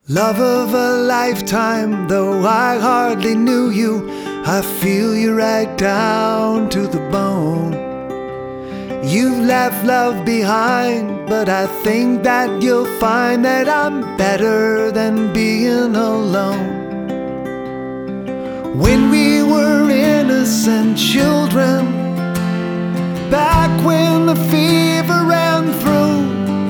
Love of a lifetime, though I hardly knew you, I feel you right down to the bone. You've left love behind, but I think that you'll find that I'm better than being alone. When we were innocent children, back when the fever ran through,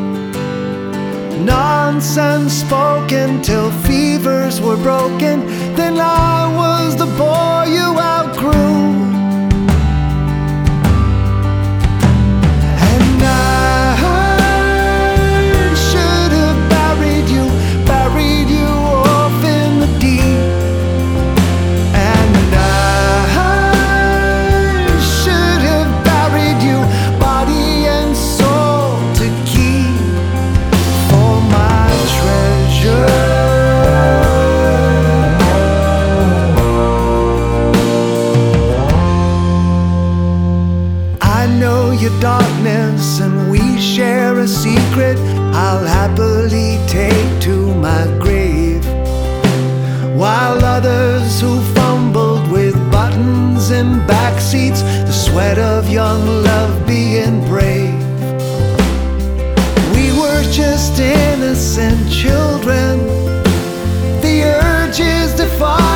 nonsense spoken till fevers were broken, then I was the boy you outgrew. And I should have buried you off in the deep. And I should have buried you body and soul to keep for my treasure. I know your darkness and we share a secret I'll happily take to my grave, while others who fumbled with buttons in back seats, the sweat of young love being brave. We were just innocent children, the urges defy